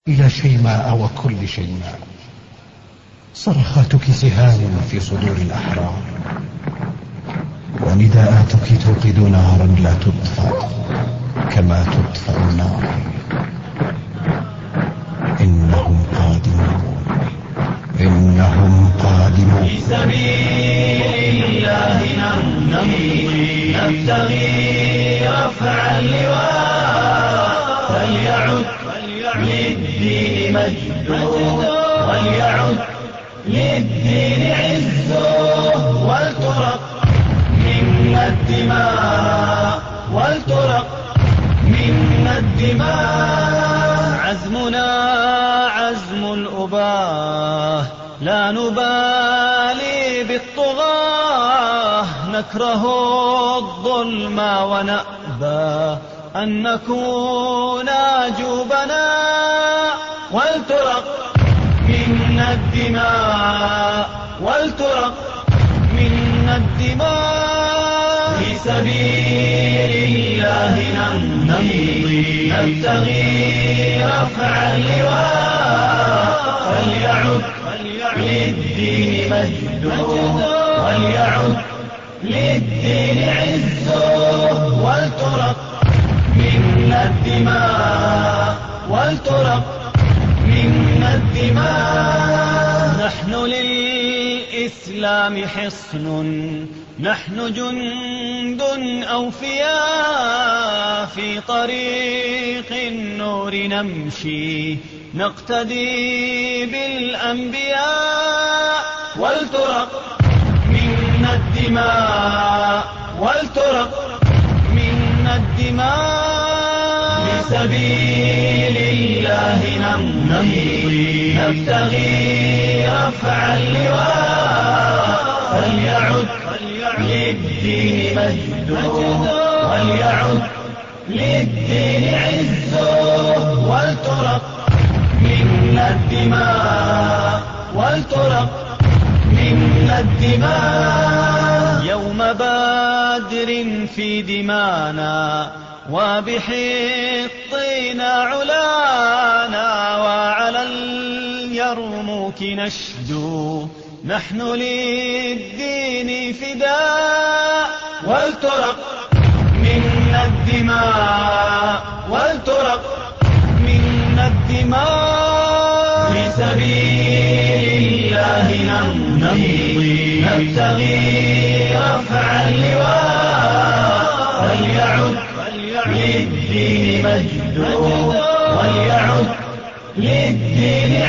إلى شيماء وكل شيماء، صرخاتك سهام في صدور الأحرار، ونداءاتك توقد نارا لا تطفأ كما تطفأ النار. إنهم قادمون، إنهم قادمون. في سبيل الله نمضي نبتغي رفع اللواء، فليعد للدين مجده، وليعد للدين عزه، ولترق منا الدماء، ولترق منا الدماء. عزمنا عزم الأباه، لا نبالي بالطغاة، نكره الظلم ونأبى أن نكون جوبنا، ولترق منا الدماء، ولترق منا الدماء. في سبيل الله نمضي نبتغي رفع اللواء، فليعد للدين مجده، وليعد للدين عزه، ولترق منا الدماء، ولترق منا الدماء. نحن للإسلام حصن، نحن جند أوفياء، في طريق النور نمشي نقتدي بالأنبياء، ولترق منا الدماء، ولترق منا الدماء. في سبيل الله نمضي نبتغي رفع اللواء، فليعد للدين مجده، وليعد للدين عزه، ولترق منا الدماء، ولترق منا الدماء. يوم بدر في دمانا، وبحطنا علانا، وعلى اليرموك نشدو نحن للدين فداء، ولترق منا الدماء، ولترق منا الدماء. في سبيل الله نمضي نبتغي رفع اللواء، فليعد للدين مجده، وليعد للدين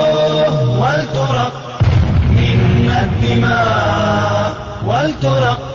عزه، ولترق منا الدماء، ولترق